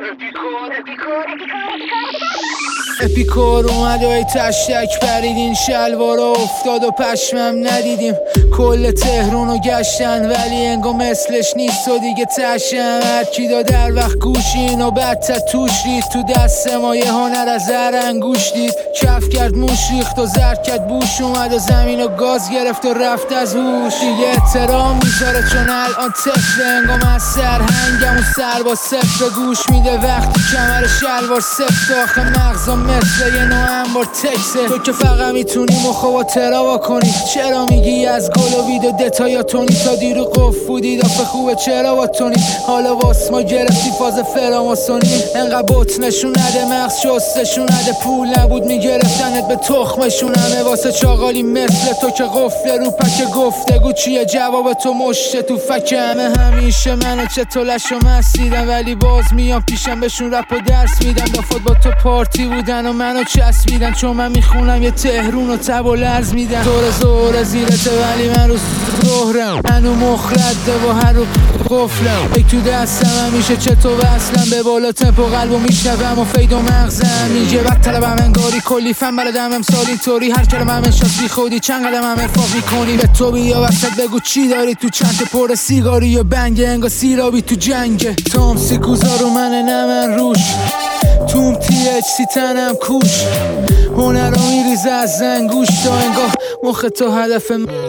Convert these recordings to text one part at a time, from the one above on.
اپیکور اومد و ای تشتک پرید این شلوارا افتاد و پشمم ندیدیم کل تهرونو گشتن ولی انگا مثلش نیست و دیگه تشم هرکی دا در وقت گوشین و بدتر توش رید تو دست ما یه هنر از هر انگوش دید کف کرد موش ریخت و زرد کرد بوش اومد و زمین و گاز گرفت و رفت از هوش دیگه احترام میذاره چون الان طفل انگام از سرهنگم و سر با صفر گوش میده وقتی کمر شلوار سفت آخه مغزا مثل یه نوع انبار تکسه تو که فقط میتونی مخو با تراوا کنی چرا میگی از گل و وید و دتایاتونی تا دیرو قف بودی دافه خوبه چرا با تونی حالا واس ما گرفتی فاز فراماسونی انقدر بوت نشون نده مغز شستشون نده پول نبود میگرفتنت به تخمشون همه واسه چاقالی مثل تو که قفل رو پک گفتگو چیه جواب تو مشته تو فکه همیشه منو چطولش و مسیدم ولی باز میام پیشم بهشون رپ و درس میدم دافت با تو پارتی بودن و منو چسبیدن چون من میخونم یه تهرون و تب و لرز میدن دور زور زیرته ولی من رو ظهرم هنو مخرده و هر رو قفلم ای تو دستم همیشه چطور وصلم به بالا تمپو قلبو میشنوم و فید و مغزم میگه بد طلبم انگاری کلی فن بلدم امسال اینطوری هر کلمه هم انشاس بی خودی چند قدم هم ارفاق میکنی به تو بیا وسط بگو چی داری تو چند پر سیگاری یا بنگه انگا سیرابی تو جنگه تام سیکوزا رو منه نه من روش توم تی اچ سی تنم کوش هنر رو میریزه از زنگوش تا انگاه مخ تو هدف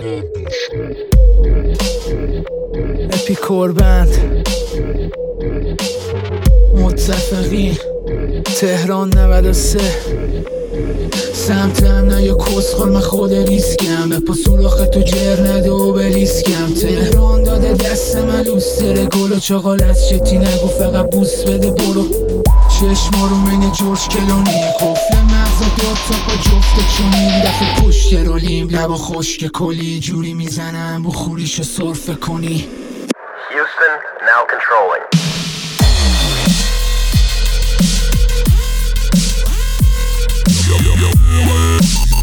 اپیکور بند متفقین تهران 93 سمتم نه یا کسخور من خود ریسکم به پاسوراخ تو جر نده و بلیسکم تهران داده دست من لوستره گل و چاقال از شتی نگو فقط بوس بده برو چشما رو من جورج کلونی قفل مغزا داد تا پا جفته چونیم دفعه پشت رولیم لبا خشک کلی جوری میزنم بخوریشو سرفه کنی Houston, now controlling.